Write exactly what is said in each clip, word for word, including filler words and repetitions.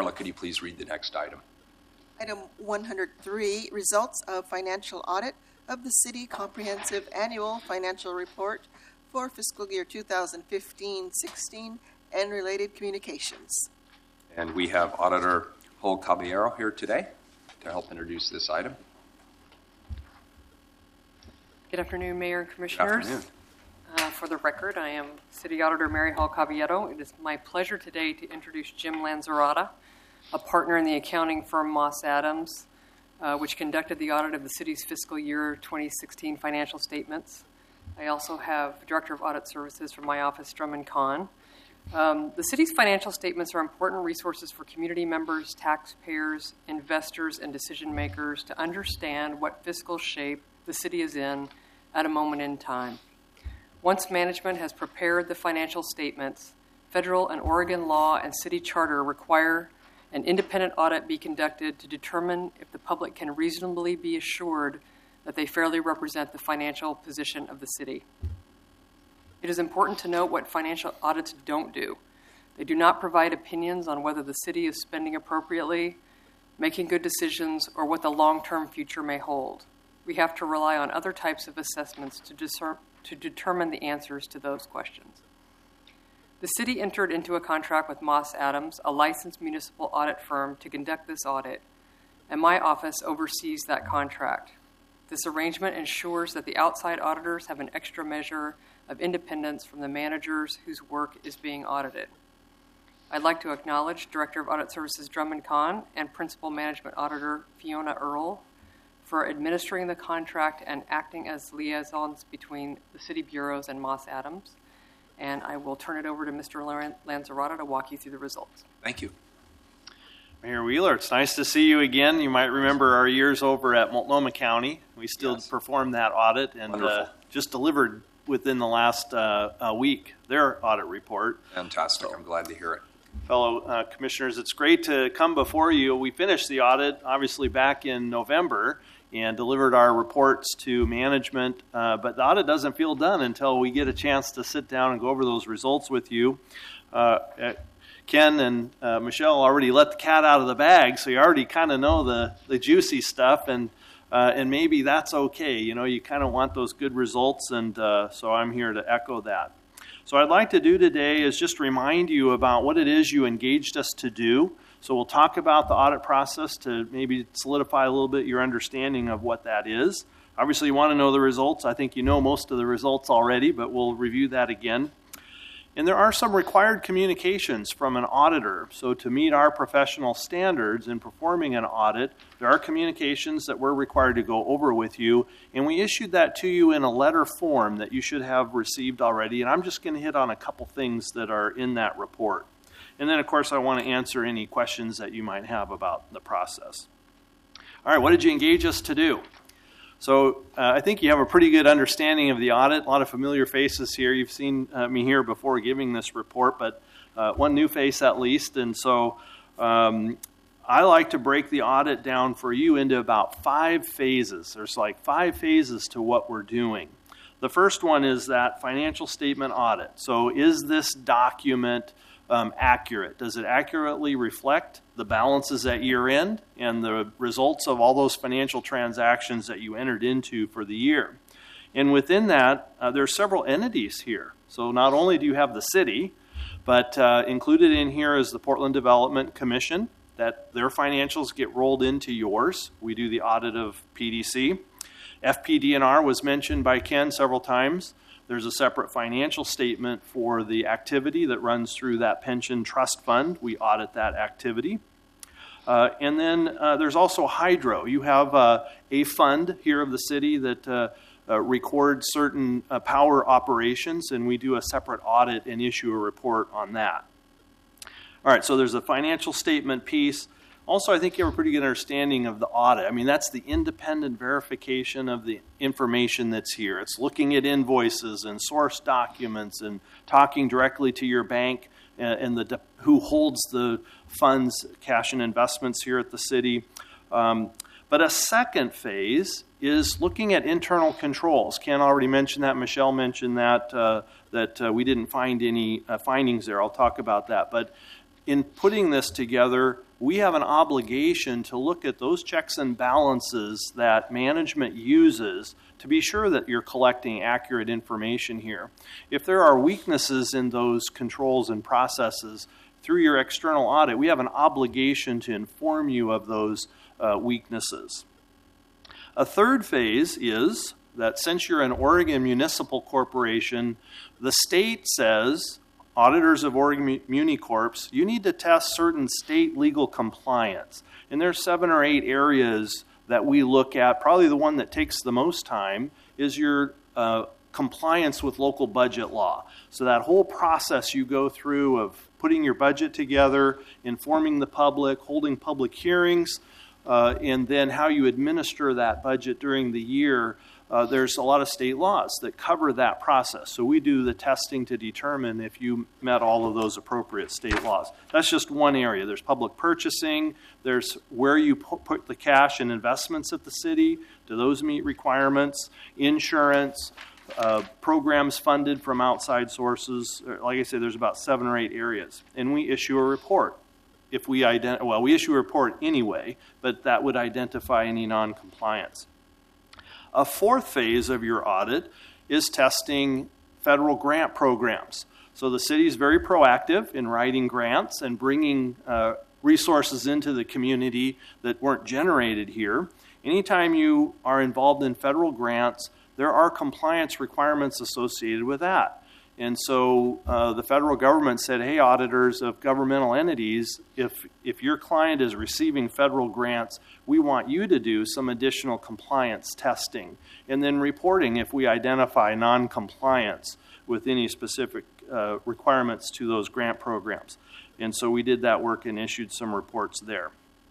Marla, could you please read the next item? Item one hundred three, results of financial audit of the City Comprehensive Annual Financial Report for fiscal year two thousand fifteen sixteen and related communications. And we have Auditor Hull Caballero here today to help introduce this item. Good afternoon, Mayor and Commissioners. Good afternoon. Uh, for the record, I am City Auditor Mary Hull Caballero. It is my pleasure today to introduce Jim Lanzarota, a partner in the accounting firm Moss Adams, uh, which conducted the audit of the city's fiscal year twenty sixteen financial statements. I also have Director of Audit Services from my office, Drummond Kahn. Um, the city's financial statements are important resources for community members, taxpayers, investors, and decision makers to understand what fiscal shape the city is in at a moment in time. Once management has prepared the financial statements, federal and Oregon law and city charter require an independent audit be conducted to determine if the public can reasonably be assured that they fairly represent the financial position of the city. It is important to note what financial audits don't do. They do not provide opinions on whether the city is spending appropriately, making good decisions, or what the long-term future may hold. We have to rely on other types of assessments to, discern, to determine the answers to those questions. The city entered into a contract with Moss Adams, a licensed municipal audit firm, to conduct this audit, and my office oversees that contract. This arrangement ensures that the outside auditors have an extra measure of independence from the managers whose work is being audited. I'd like to acknowledge Director of Audit Services Drummond Kahn and Principal Management Auditor Fiona Earle for administering the contract and acting as liaisons between the city bureaus and Moss Adams. And I will turn it over to Mister Lanzarota to walk you through the results. Thank you. Mayor Wheeler, it's nice to see you again. You might remember our years over at Multnomah County. We still Yes. performed that audit and uh, just delivered within the last uh, uh, week their audit report. Fantastic. I'm glad to hear it. Fellow uh, commissioners, it's great to come before you. We finished the audit, obviously, back in November and delivered our reports to management, uh, but the audit doesn't feel done until we get a chance to sit down and go over those results with you. Uh, Ken and uh, Michelle already let the cat out of the bag, so you already kind of know the, the juicy stuff, and uh, and maybe that's okay. You know, you kind of want those good results, and uh, so I'm here to echo that. So what I'd like to do today is just remind you about what it is you engaged us to do. So we'll talk about the audit process to maybe solidify a little bit your understanding of what that is. Obviously, you want to know the results. I think you know most of the results already, but we'll review that again. And there are some required communications from an auditor. So to meet our professional standards in performing an audit, there are communications that we're required to go over with you. And we issued that to you in a letter form that you should have received already. And I'm just going to hit on a couple things that are in that report. And then, of course, I want to answer any questions that you might have about the process. All right, what did you engage us to do? So uh, I think you have a pretty good understanding of the audit. A lot of familiar faces here. You've seen uh, me here before giving this report, but uh, one new face at least. And so um, I like to break the audit down for you into about five phases. There's like five phases to what we're doing. The first one is that financial statement audit. So is this document Um, accurate? Does it accurately reflect the balances at year end and the results of all those financial transactions that you entered into for the year? And within that, uh, there are several entities here. So not only do you have the city, but uh, included in here is the Portland Development Commission, that their financials get rolled into yours. We do the audit of P D C. F P D N R was mentioned by Ken several times. There's a separate financial statement for the activity that runs through that pension trust fund. We audit that activity. Uh, and then uh, there's also Hydro. You have uh, a fund here of the city that uh, uh, records certain uh, power operations, and we do a separate audit and issue a report on that. All right, so there's a financial statement piece. Also, I think you have a pretty good understanding of the audit. I mean, that's the independent verification of the information that's here. It's looking at invoices and source documents and talking directly to your bank and, and the who holds the funds, cash and investments here at the city. Um, but a second phase is looking at internal controls. Ken already mentioned that. Michelle mentioned that, uh, that uh, we didn't find any uh, findings there. I'll talk about that. But in putting this together, we have an obligation to look at those checks and balances that management uses to be sure that you're collecting accurate information here. If there are weaknesses in those controls and processes through your external audit, we have an obligation to inform you of those uh, weaknesses. A third phase is that since you're an Oregon municipal corporation, the state says, auditors of Oregon Muni Corps, you need to test certain state legal compliance. And there's seven or eight areas that we look at. Probably the one that takes the most time is your uh, compliance with local budget law. So that whole process you go through of putting your budget together, informing the public, holding public hearings, uh, and then how you administer that budget during the year. Uh, there's a lot of state laws that cover that process. So we do the testing to determine if you met all of those appropriate state laws. That's just one area. There's public purchasing. There's where you put the cash and investments at the city. Do those meet requirements? Insurance, uh, programs funded from outside sources. Like I said, there's about seven or eight areas. And we issue a report. If we ident- well, we issue a report anyway, but that would identify any non-compliance. A fourth phase of your audit is testing federal grant programs. So the city is very proactive in writing grants and bringing uh, resources into the community that weren't generated here. Anytime you are involved in federal grants, there are compliance requirements associated with that. And so uh, the federal government said, hey, auditors of governmental entities, if if your client is receiving federal grants, we want you to do some additional compliance testing and then reporting if we identify non-compliance with any specific uh, requirements to those grant programs. And so we did that work and issued some reports there.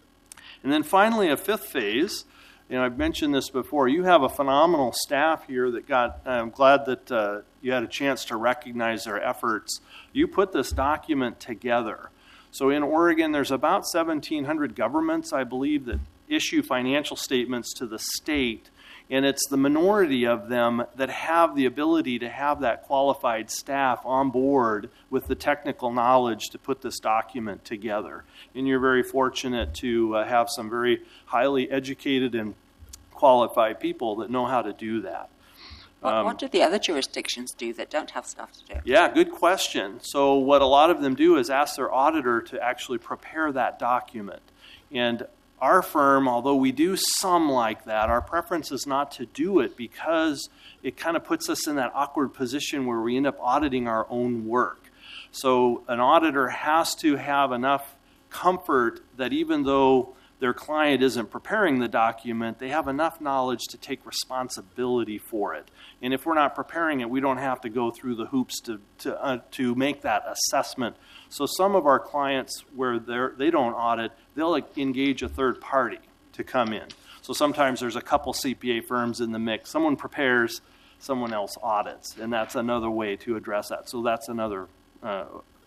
And then finally, a fifth phase. You know, I've mentioned this before. You have a phenomenal staff here that got, I'm glad that uh, you had a chance to recognize their efforts. You put this document together. So in Oregon, there's about seventeen hundred governments, I believe, that issue financial statements to the state. And it's the minority of them that have the ability to have that qualified staff on board with the technical knowledge to put this document together. And you're very fortunate to uh, have some very highly educated and qualified people that know how to do that. What, Um, what do the other jurisdictions do that don't have staff to do? Yeah, good question. So what a lot of them do is ask their auditor to actually prepare that document. And our firm, although we do some like that, our preference is not to do it because it kind of puts us in that awkward position where we end up auditing our own work. So an auditor has to have enough comfort that even though their client isn't preparing the document, they have enough knowledge to take responsibility for it. And if we're not preparing it, we don't have to go through the hoops to to, uh, to make that assessment. So some of our clients where they're, they don't audit, they'll like, engage a third party to come in. So sometimes there's a couple C P A firms in the mix. Someone prepares, someone else audits, and that's another way to address that. So that's another uh,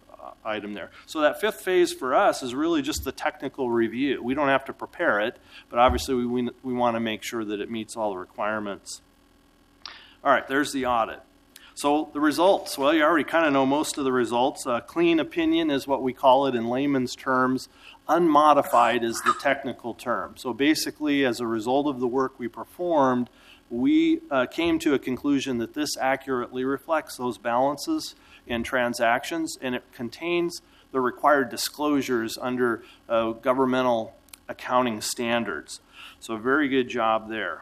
item there. So that fifth phase for us is really just the technical review. We don't have to prepare it, but obviously we, we, we want to make sure that it meets all the requirements. All right, there's the audit. So the results, well, you already kind of know most of the results. Uh, clean opinion is what we call it in layman's terms. Unmodified is the technical term. So basically, as a result of the work we performed, we uh, came to a conclusion that this accurately reflects those balances and transactions, and it contains the required disclosures under uh, governmental accounting standards. So very good job there.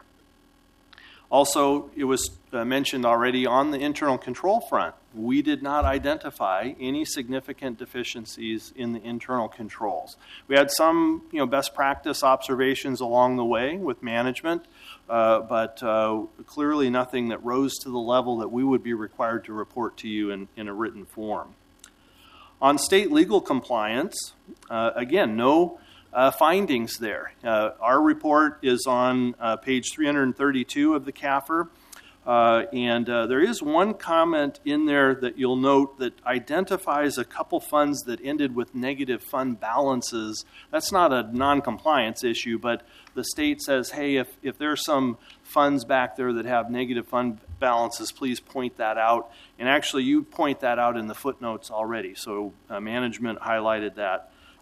Also, it was uh, mentioned already on the internal control front, we did not identify any significant deficiencies in the internal controls. We had some, you know, best practice observations along the way with management, uh, but uh, clearly nothing that rose to the level that we would be required to report to you in, in a written form. On state legal compliance, uh, again, no Uh, findings there. Uh, our report is on uh, page three hundred thirty-two of the C A F R, uh, and uh, there is one comment in there that you'll note that identifies a couple funds that ended with negative fund balances. That's not a non-compliance issue, but the state says, hey, if, if there's some funds back there that have negative fund balances, please point that out. And actually, you point that out in the footnotes already, so uh, management highlighted that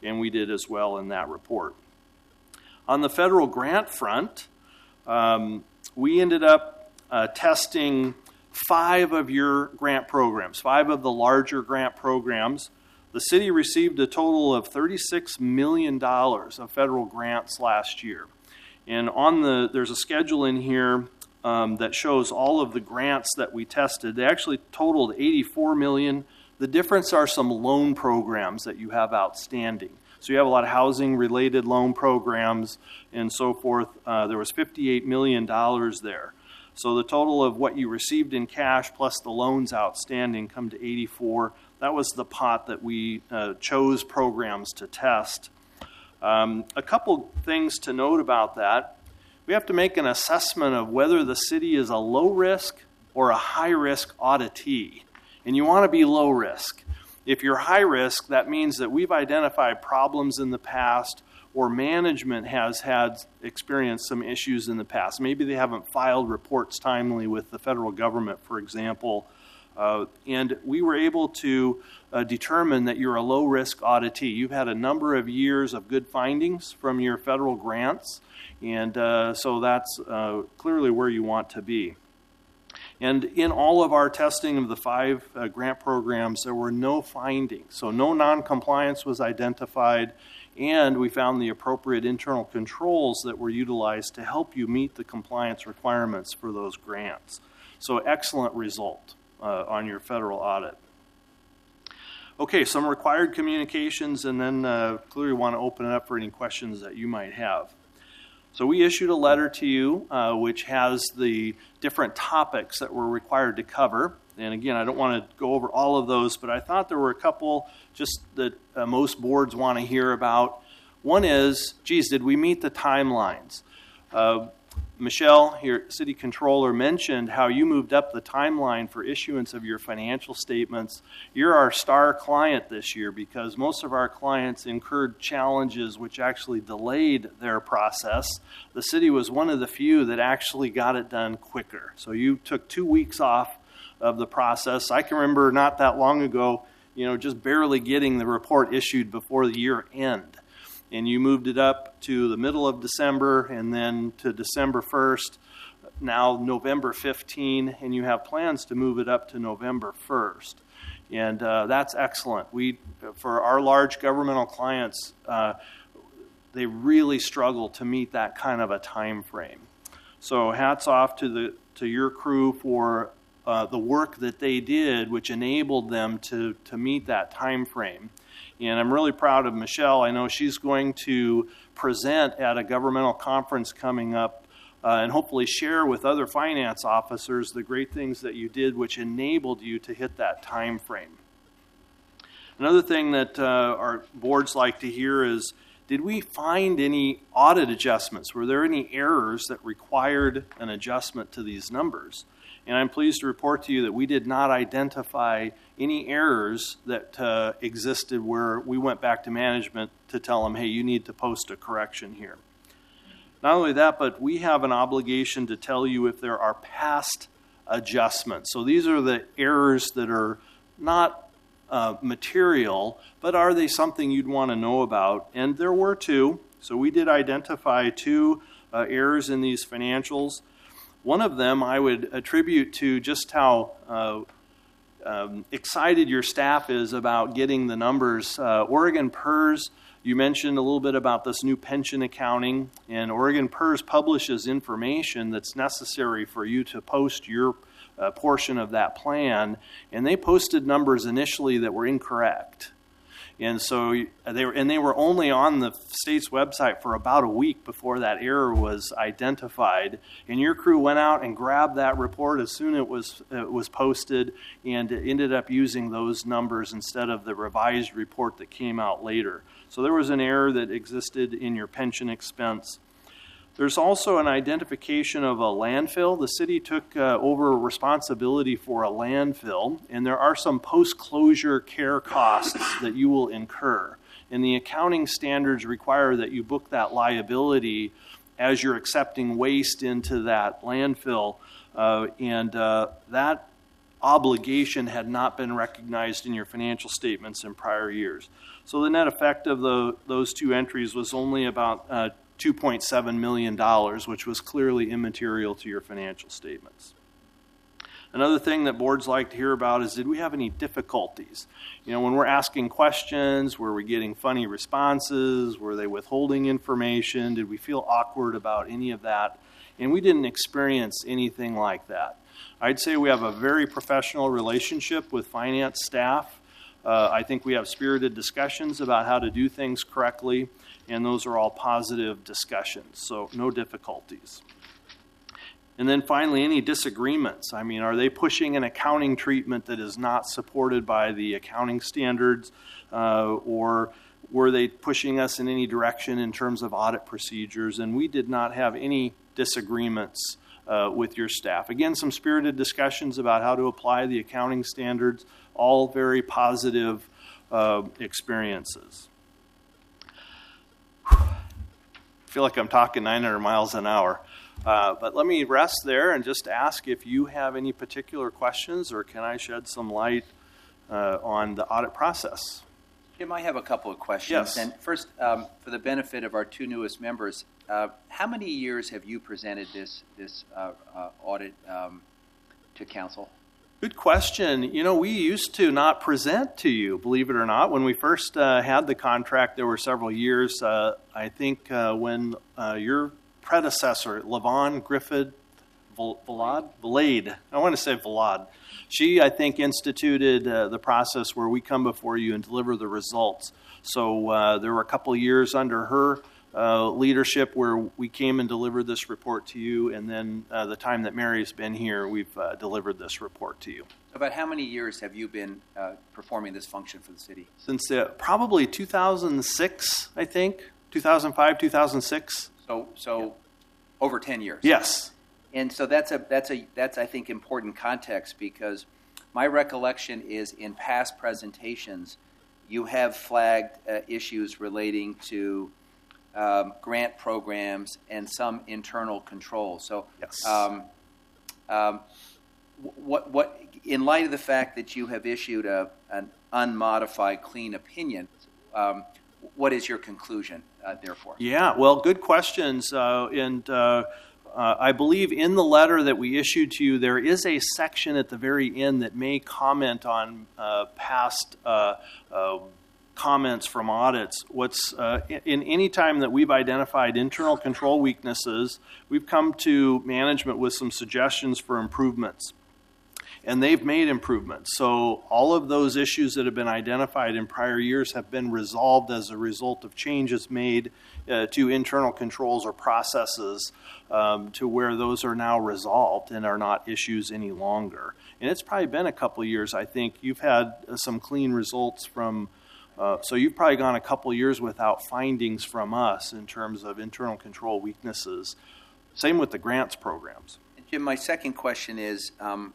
and we did as well in that report. On the federal grant front, um, we ended up uh, testing five of your grant programs, five of the larger grant programs. The city received a total of thirty-six million dollars of federal grants last year. And on the there's a schedule in here um, that shows all of the grants that we tested. They actually totaled eighty-four million dollars. The difference are some loan programs that you have outstanding. So you have a lot of housing-related loan programs and so forth. Uh, there was fifty-eight million dollars there. So the total of what you received in cash plus the loans outstanding come to eighty-four. That was the pot that we uh, chose programs to test. Um, a couple things to note about that. We have to make an assessment of whether the city is a low-risk or a high-risk auditee. And you want to be low-risk. If you're high-risk, that means that we've identified problems in the past or management has had experienced some issues in the past. Maybe they haven't filed reports timely with the federal government, for example. Uh, and we were able to uh, determine that you're a low-risk auditee. You've had a number of years of good findings from your federal grants, and uh, so that's uh, clearly where you want to be. And in all of our testing of the five uh, grant programs, there were no findings. So no non-compliance was identified, and we found the appropriate internal controls that were utilized to help you meet the compliance requirements for those grants. So excellent result uh, on your federal audit. Okay, some required communications, and then uh, clearly want to open it up for any questions that you might have. So we issued a letter to you uh, which has the different topics that we're required to cover. And again, I don't want to go over all of those, but I thought there were a couple just that uh, most boards want to hear about. One is, geez, did we meet the timelines? Uh, Michelle, your city controller, mentioned how you moved up the timeline for issuance of your financial statements. You're our star client this year because most of our clients incurred challenges which actually delayed their process. The city was one of the few that actually got it done quicker. So you took two weeks off of the process. I can remember not that long ago, you know, just barely getting the report issued before the year end. And you moved it up to the middle of December and then to December first, now November fifteenth, and you have plans to move it up to November first. And uh, that's excellent. We, for our large governmental clients, uh, they really struggle to meet that kind of a time frame. So hats off to the to your crew for uh, the work that they did, which enabled them to, to meet that time frame. And I'm really proud of Michelle. I know she's going to present at a governmental conference coming up uh, and hopefully share with other finance officers the great things that you did which enabled you to hit that time frame. Another thing that uh, our boards like to hear is, did we find any audit adjustments? Were there any errors that required an adjustment to these numbers? And I'm pleased to report to you that we did not identify any errors that uh, existed where we went back to management to tell them, hey, you need to post a correction here. Not only that, but we have an obligation to tell you if there are past adjustments. So these are the errors that are not uh, material, but are they something you'd want to know about? And there were two. So we did identify two uh, errors in these financials. One of them I would attribute to just how uh, um, excited your staff is about getting the numbers. Uh, Oregon P E R S, you mentioned a little bit about this new pension accounting, and Oregon P E R S publishes information that's necessary for you to post your uh, portion of that plan, and they posted numbers initially that were incorrect. And so they were, and they were only on the state's website for about a week before that error was identified. And your crew went out and grabbed that report as soon as it was it was posted, and it ended up using those numbers instead of the revised report that came out later. So there was an error that existed in your pension expense. There's also an identification of a landfill. The city took uh, over responsibility for a landfill, and there are some post-closure care costs that you will incur. And the accounting standards require that you book that liability as you're accepting waste into that landfill. Uh, and uh, that obligation had not been recognized in your financial statements in prior years. So the net effect of the, those two entries was only about uh, two point seven million dollars, which was clearly immaterial to your financial statements. Another thing that boards like to hear about is, did we have any difficulties? You know, when we're asking questions, were we getting funny responses? Were they withholding information? Did we feel awkward about any of that? And we didn't experience anything like that. I'd say we have a very professional relationship with finance staff. Uh, I think we have spirited discussions about how to do things correctly, and those are all positive discussions, so no difficulties. And then finally, any disagreements. I mean, are they pushing an accounting treatment that is not supported by the accounting standards, uh, or were they pushing us in any direction in terms of audit procedures? And we did not have any disagreements uh, with your staff. Again, some spirited discussions about how to apply the accounting standards, all very positive uh, experiences. Whew. I feel like I'm talking nine hundred miles an hour. Uh, but let me rest there and just ask if you have any particular questions, or can I shed some light uh, on the audit process? Jim, I have a couple of questions. Yes. And first, um, for the benefit of our two newest members, uh, how many years have you presented this this uh, uh, audit um, to council? Good question. You know, we used to not present to you, believe it or not. When we first uh, had the contract, there were several years. Uh, I think uh, when uh, your predecessor, Lavon Griffith Vlad, Vlade, I want to say Vlad. She, I think, instituted uh, the process where we come before you and deliver the results. So uh, there were a couple of years under her uh, leadership where we came and delivered this report to you, and then uh, the time that Mary's been here, we've uh, delivered this report to you. About how many years have you been uh, performing this function for the city? Since uh, probably two thousand six, I think, two thousand five, two thousand six. So, so over ten years. Yes. And so that's a that's a that's I think important context, because my recollection is in past presentations you have flagged uh, issues relating to um, grant programs and some internal control. So, yes. um, um, what what in light of the fact that you have issued a an unmodified clean opinion, um, what is your conclusion, uh, therefore? Yeah, well, good questions. Uh, and uh, uh, I believe in the letter that we issued to you, there is a section at the very end that may comment on uh, past uh, uh, comments from audits. What's uh, in any time that we've identified internal control weaknesses, we've come to management with some suggestions for improvements. And they've made improvements. So all of those issues that have been identified in prior years have been resolved as a result of changes made uh, to internal controls or processes um, to where those are now resolved and are not issues any longer. And it's probably been a couple of years. I think you've had uh, some clean results from, uh, so you've probably gone a couple of years without findings from us in terms of internal control weaknesses. Same with the grants programs. Jim, my second question is, um,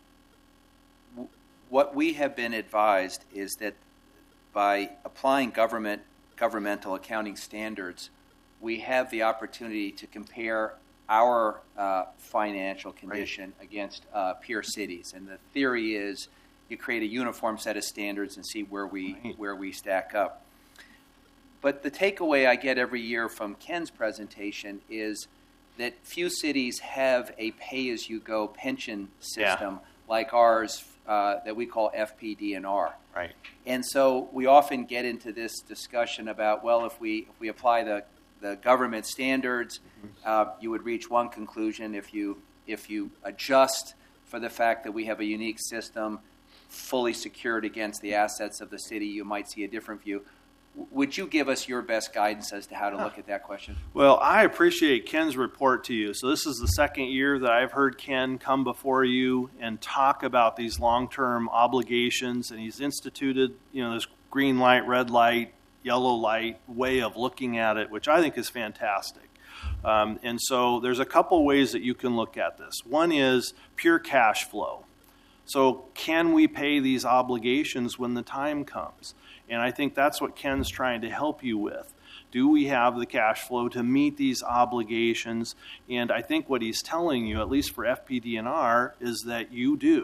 what we have been advised is that by applying government governmental accounting standards, we have the opportunity to compare our uh, financial condition right. against uh, peer cities. And the theory is you create a uniform set of standards and see where we right. where we stack up. But the takeaway I get every year from Ken's presentation is that few cities have a pay-as-you-go pension system yeah. like ours, Uh, that we call F P D N R. Right. And so we often get into this discussion about, well, if we if we apply the, the government standards, mm-hmm. uh, you would reach one conclusion. If you if you adjust for the fact that we have a unique system fully secured against the assets of the city, you might see a different view. Would you give us your best guidance as to how to look at that question? Well, I appreciate Ken's report to you. So this is the second year that I've heard Ken come before you and talk about these long-term obligations, and he's instituted, you know, this green light, red light, yellow light way of looking at it, which I think is fantastic. Um, and so there's a couple ways that you can look at this. One is pure cash flow. So can we pay these obligations when the time comes? And I think that's what Ken's trying to help you with. Do we have the cash flow to meet these obligations? And I think what he's telling you, at least for F P D N R, is that you do.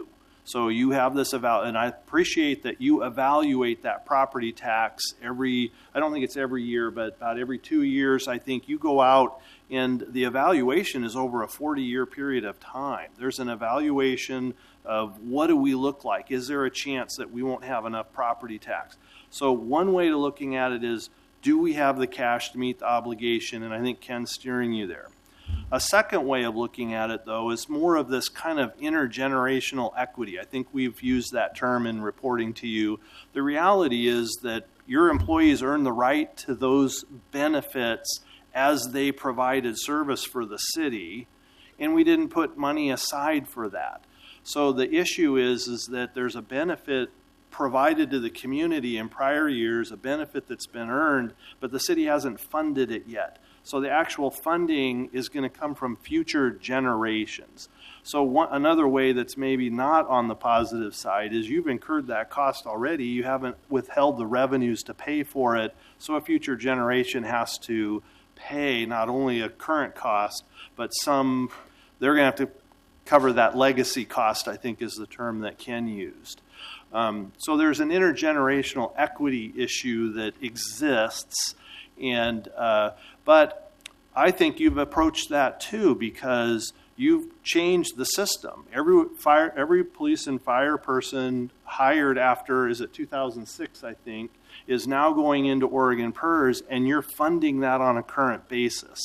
So you have this eval, and I appreciate that you evaluate that property tax every, I don't think it's every year, but about every two years, I think you go out and the evaluation is over a forty-year period of time. There's an evaluation of what do we look like? Is there a chance that we won't have enough property tax? So one way to looking at it is, do we have the cash to meet the obligation? And I think Ken's steering you there. A second way of looking at it, though, is more of this kind of intergenerational equity. I think we've used that term in reporting to you. The reality is that your employees earn the right to those benefits as they provided service for the city, and we didn't put money aside for that. So the issue is, is that there's a benefit provided to the community in prior years, a benefit that's been earned, but the city hasn't funded it yet. So the actual funding is going to come from future generations. So one, another way that's maybe not on the positive side is you've incurred that cost already. You haven't withheld the revenues to pay for it, so a future generation has to pay not only a current cost, but some, they're going to have to cover that legacy cost, I think is the term that Ken used. Um, so there's an intergenerational equity issue that exists, and uh, but I think you've approached that too, because you've changed the system. Every fire, every police and fire person hired after, is it two thousand six, I think, is now going into Oregon P E R S, and you're funding that on a current basis.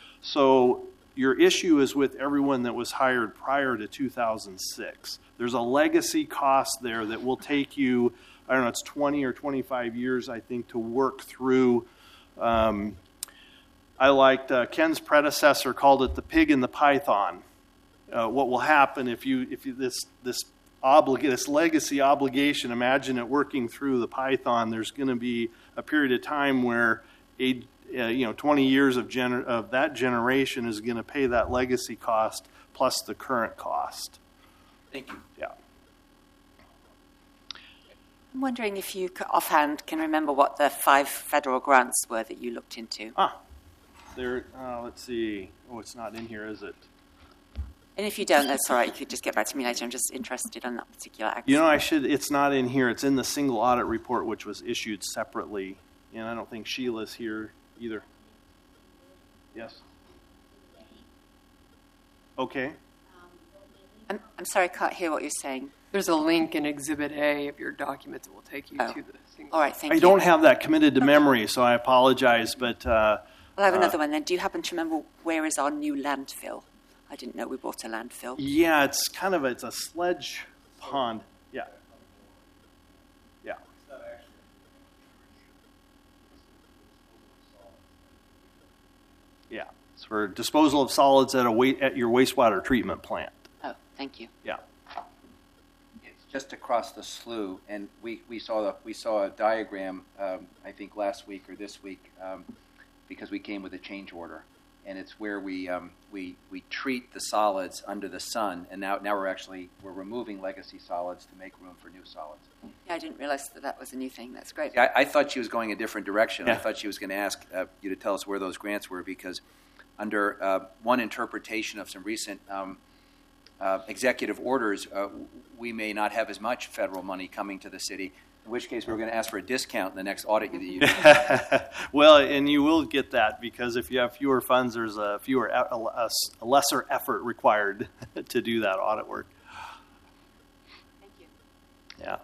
So your issue is with everyone that was hired prior to two thousand six. There's a legacy cost there that will take you, I don't know, it's twenty or twenty-five years, I think, to work through. Um, I liked uh, Ken's predecessor called it the pig and the python. Uh, what will happen if you if you this this oblig this legacy obligation? Imagine it working through the python. There's going to be a period of time where a uh, you know twenty years of gener of that generation is going to pay that legacy cost plus the current cost. Thank you. Yeah. I'm wondering if you, c- offhand, can remember what the five federal grants were that you looked into. Ah, there. Uh, let's see. Oh, it's not in here, is it? And if you don't, that's all right. You could just get back to me later. I'm just interested in that particular act. You know, I should. It's not in here. It's in the single audit report, which was issued separately, and I don't think Sheila's here either. Yes. Okay. I'm, I'm sorry, I can't hear what you're saying. There's a link in Exhibit A of your documents that will take you Oh. to the single. All right, thank I you. don't have that committed to memory, so I apologize. But uh, I'll have another uh, one then. Do you happen to remember where is our new landfill? I didn't know we bought a landfill. yeah, it's kind of a, it's a sledge pond. Yeah. Yeah. Yeah. It's for disposal of solids at a wa- at your wastewater treatment plant. Oh, thank you. Yeah. It's just across the slough, and we, we saw the, we saw a diagram, um, I think last week or this week, um, because we came with a change order, and it's where we um, we we treat the solids under the sun, and now now we're actually we're removing legacy solids to make room for new solids. Yeah, I didn't realize that that was a new thing. That's great. Yeah, I, I thought she was going a different direction. Yeah. I thought she was going to ask uh, you to tell us where those grants were, because under uh, one interpretation of some recent um, uh, executive orders, uh, we may not have as much federal money coming to the city, in which case we're going to ask for a discount in the next audit that you do. Well, and you will get that, because if you have fewer funds, there's a fewer a, a, a lesser effort required to do that audit work. Thank you. Yeah.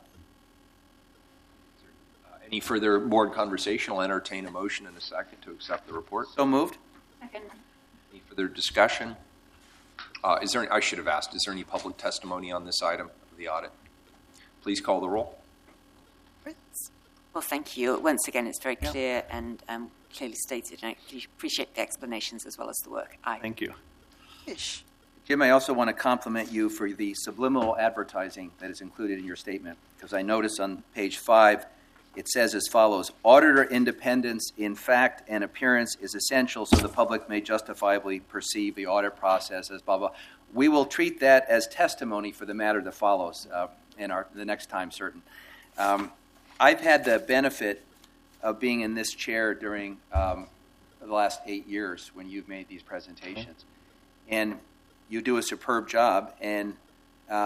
Any further board conversation? I'll entertain a motion in a second to accept the report. So moved. Second. Any further discussion? Uh, is there? Any, I should have asked. Is there any public testimony on this item of the audit? Please call the roll. Fritz. Well, thank you. Once again, it's very clear and um, clearly stated, and I appreciate the explanations as well as the work. Aye. Thank you. Fish. Jim, I also want to compliment you for the subliminal advertising that is included in your statement, because I notice on page five, it says as follows: auditor independence in fact and appearance is essential so the public may justifiably perceive the audit process as blah, blah. We will treat that as testimony for the matter that follows uh, in our the next time certain. Um, I've had the benefit of being in this chair during um, the last eight years when you've made these presentations. And you do a superb job, and um,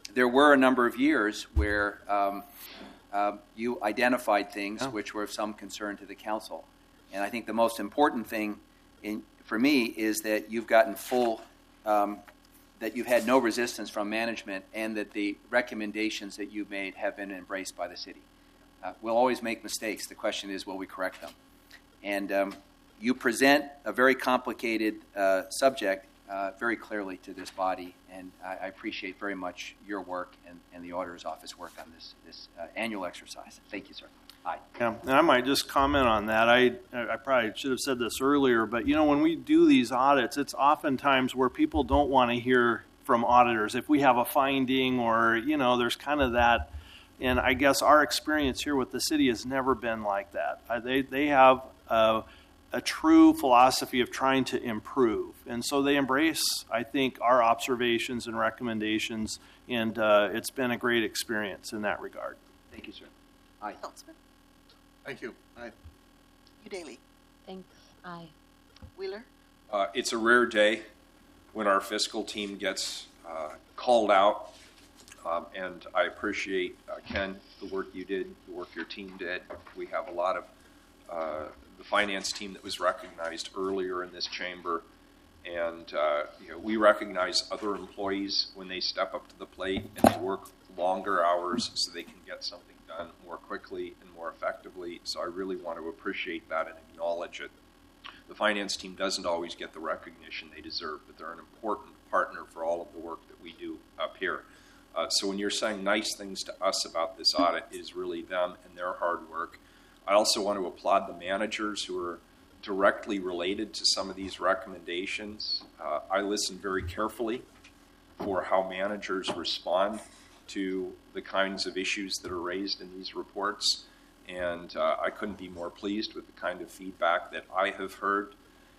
there were a number of years where um, uh, you identified things Yeah. which were of some concern to the council. And I think the most important thing in, for me is that you've gotten full, um, that you've had no resistance from management, and that the recommendations that you've made have been embraced by the city. Uh, we'll always make mistakes. The question is, will we correct them? And um, you present a very complicated uh, subject uh, very clearly to this body, and I, I appreciate very much your work and, and the auditor's office work on this, this uh, annual exercise. Thank you, sir. Aye. Yeah, and I might just comment on that. I I probably should have said this earlier, but you know, when we do these audits, it's oftentimes where people don't want to hear from auditors. If we have a finding, or you know, there's kind of that. And I guess our experience here with the city has never been like that. Uh, they they have a, a true philosophy of trying to improve, and so they embrace, I think, our observations and recommendations, and uh, it's been a great experience in that regard. Thank you, sir. Aye. Saltzman, Thank you. Aye. Udaley, Thanks. Aye. Wheeler, Uh, it's a rare day when our fiscal team gets uh, called out, um, and I appreciate, uh, Ken, the work you did, the work your team did. We have a lot of uh, the finance team that was recognized earlier in this chamber, and uh, you know, we recognize other employees when they step up to the plate and they work longer hours so they can get something done more quickly and more effectively. So I really want to appreciate that and acknowledge it. The finance team doesn't always get the recognition they deserve, but they're an important partner for all of the work that we do up here. Uh, so when you're saying nice things to us about this audit, it is really them and their hard work. I also want to applaud the managers who are directly related to some of these recommendations. Uh, I listen very carefully for how managers respond to the kinds of issues that are raised in these reports. And uh, I couldn't be more pleased with the kind of feedback that I have heard.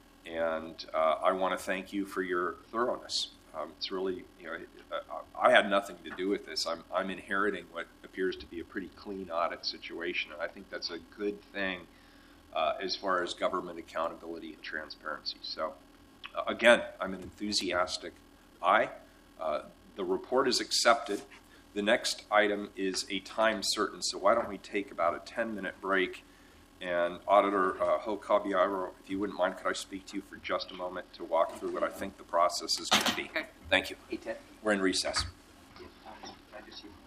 And uh, I want to thank you for your thoroughness. Um, it's really, you know, I had nothing to do with this. I'm, I'm inheriting what appears to be a pretty clean audit situation. And I think that's a good thing uh, as far as government accountability and transparency. So, uh, again, I'm an enthusiastic aye. Uh, the report is accepted. The next item is a time certain, so why don't we take about a ten-minute break, and Auditor uh, Ho Caballero, if you wouldn't mind, could I speak to you for just a moment to walk through what I think the process is going to be? Okay. Thank you. Hey, Ted. We're in recess. Yeah, um, can I just see-